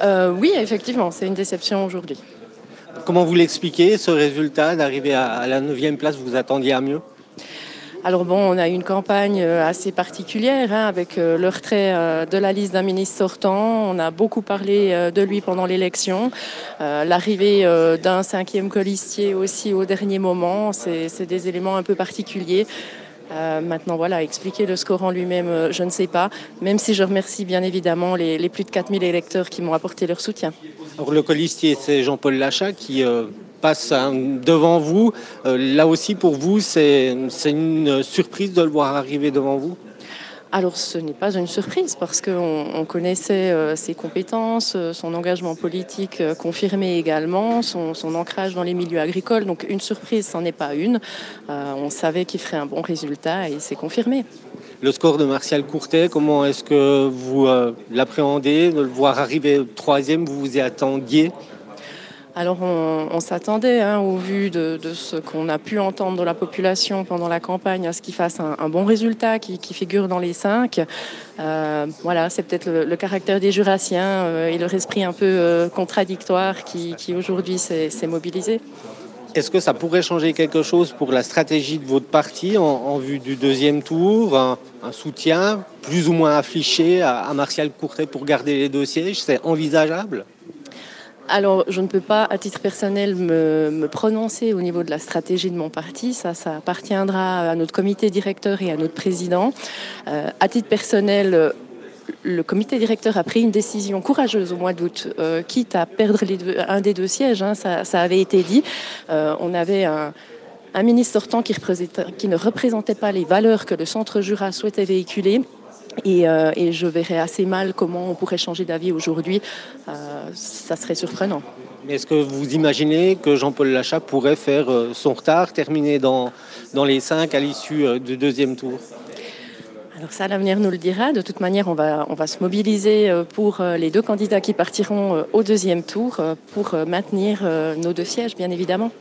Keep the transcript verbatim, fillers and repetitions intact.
Euh, oui, effectivement, c'est une déception aujourd'hui. Comment vous l'expliquez, ce résultat d'arriver à, à la neuvième place? Vous attendiez à mieux? Alors bon, on a eu une campagne euh, assez particulière hein, avec euh, le retrait euh, de la liste d'un ministre sortant. On a beaucoup parlé euh, de lui pendant l'élection. Euh, l'arrivée euh, d'un cinquième colistier aussi au dernier moment, c'est, c'est des éléments un peu particuliers. Euh, maintenant, voilà, expliquer le score en lui-même, euh, je ne sais pas, même si je remercie bien évidemment les, les plus de quatre mille électeurs qui m'ont apporté leur soutien. Alors, le colistier, c'est Jean-Paul Lachat qui euh, passe hein, devant vous. Euh, là aussi, pour vous, c'est, c'est une surprise de le voir arriver devant vous? Alors ce n'est pas une surprise parce qu'on on connaissait euh, ses compétences, euh, son engagement politique euh, confirmé également, son, son ancrage dans les milieux agricoles. Donc une surprise, c'en est pas une. Euh, on savait qu'il ferait un bon résultat et c'est confirmé. Le score de Martial Courtet, comment est-ce que vous euh, l'appréhendez? De le voir arriver troisième, vous vous y attendiez? Alors on, on s'attendait, hein, au vu de, de ce qu'on a pu entendre de la population pendant la campagne, à ce qu'il fasse un, un bon résultat, qui, qui figure dans les cinq. Euh, voilà, c'est peut-être le, le caractère des Jurassiens euh, et leur esprit un peu euh, contradictoire qui, qui aujourd'hui s'est, s'est mobilisé. Est-ce que ça pourrait changer quelque chose pour la stratégie de votre parti en, en vue du deuxième tour? Un, un soutien plus ou moins affiché à, à Martial Courtet pour garder les deux sièges, c'est envisageable? Alors, je ne peux pas, à titre personnel, me, me prononcer au niveau de la stratégie de mon parti. Ça, ça appartiendra à notre comité directeur et à notre président. Euh, à titre personnel, le comité directeur a pris une décision courageuse au mois d'août, euh, quitte à perdre les deux, un des deux sièges, hein, ça, ça avait été dit. Euh, on avait un, un ministre sortant qui, qui ne représentait pas les valeurs que le Centre Jura souhaitait véhiculer. Et, euh, et je verrais assez mal comment on pourrait changer d'avis aujourd'hui. Euh, ça serait surprenant. Mais est-ce que vous imaginez que Jean-Paul Lachat pourrait faire son retard, terminer dans, dans les cinq à l'issue du deuxième tour? Alors ça, l'avenir nous le dira. De toute manière, on va, on va se mobiliser pour les deux candidats qui partiront au deuxième tour pour maintenir nos deux sièges, bien évidemment.